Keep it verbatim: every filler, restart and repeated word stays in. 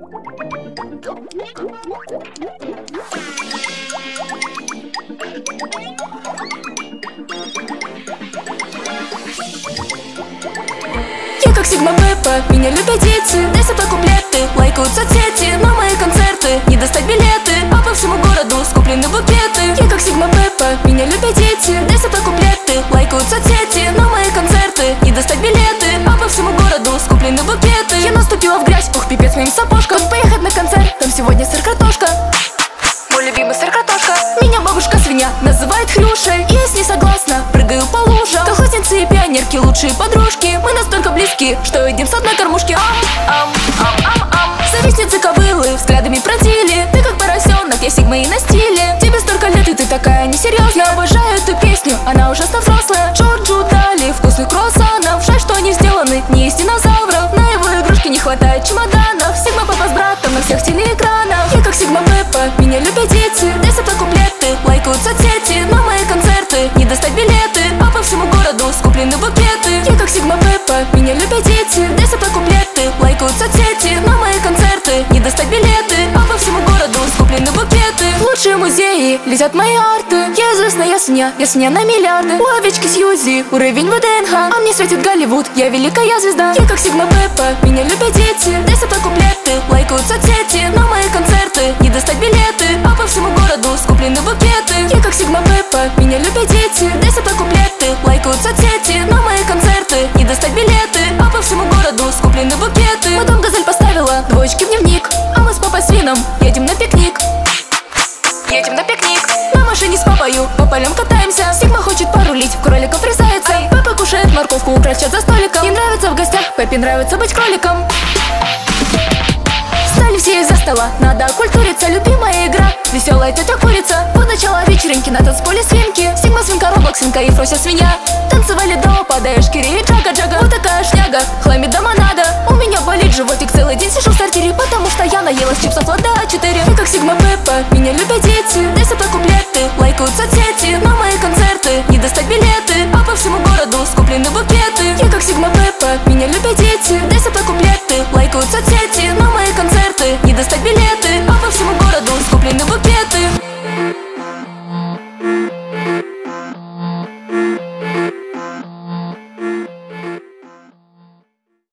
Я как Сигма Пеппа, меня любят дети. Дай со куплеты, лайкают соцсети. На мои концерты не достать билеты, а по всему городу скуплены букеты. Я как Сигма Пеппа, меня любят дети. Дай со куплеты, лайкают соцсети. На мои концерты не достать билеты, а по всему городу скуплены букеты. Я наступила в грязь, ох, пипец моим сапожкам. Поехать на концерт, там сегодня сыр-картошка. Мой любимый сыр-картошка. Меня бабушка свинья называет Хрюшей, и я с ней согласна, прыгаю по лужам. Колхозницы и пионерки лучшие подружки. Мы настолько близки, что едим с одной кормушки. Ам, ам, ам, ам, ам. Завистницы кобылы взглядами пронзили. Ты как поросенок, я Сигма и на стиле. Тебе столько лет, и ты такая несерьезная. Я обожаю эту песню, она ужасно взрослая. Джорджу дали вкусных круассанов. Жаль, что они сделаны не из динозавров. На его игрушки не хватает чемоданов. Сигма Пеппа с братом на всех телеэкранах. Я как Сигма Пеппа, меня любят дети. Дай со куплеты, лайкают соцсети. На мои концерты не достать билеты, а по всему городу скуплены букеты. Я как Сигма Пеппа, меня любят дети. Дай со куплеты, лайкают соцсети. На мои концерты не достать билеты, а по всему городу скуплены букеты. В лучшие музеи летят мои арты. Я известная свинья, я свинья на миллиарды. У овечки Сьюзи уровень ВДНХ, а мне светит Голливуд, я великая звезда. Я как Сигма Пеппа, меня любят дети. Дай со куплеты, лайкают соцсети. На мои концерты не достать билеты, а по всему городу скуплены букеты. Я как Сигма Пеппа, меня любят дети. Дай со куплеты, лайкают соцсети. На мои концерты не достать билеты, а по всему городу скуплены букеты. Мадам Газель поставила двоечки в дневник, а мы с папой свином едем на пикник. Едем на пикник. На машине с папою по полям катаемся. Сигма хочет порулить, в кроликов врезается. Папа кушает морковку, укращет за столиком. И нравится в гостях, Пеппе нравится быть кроликом. Встали все из-за стола, надо окультуриться. Любимая игра, веселая тетя курица. Вот начало вечеринки на танцполе свинки. Сигма свинка, Роблок свинка и Фрося свинья. Танцевали до падаешь, Кири и Джага-Джага. Вот такая шняга, хламит дома надо. У меня болит животик, целый день сижу в сортире, потому что я наелась чипсов Лада четыре. Я как Сигма Пеппа, меня любят дети. Дай со куплеты, лайкают соцсети. На мои концерты не достать билеты, а по всему городу скуплены букеты. Я как Сигма Пеппа, меня любят дети. Дай со куплеты, лайкают соцсети. На мои концерты не достать билеты,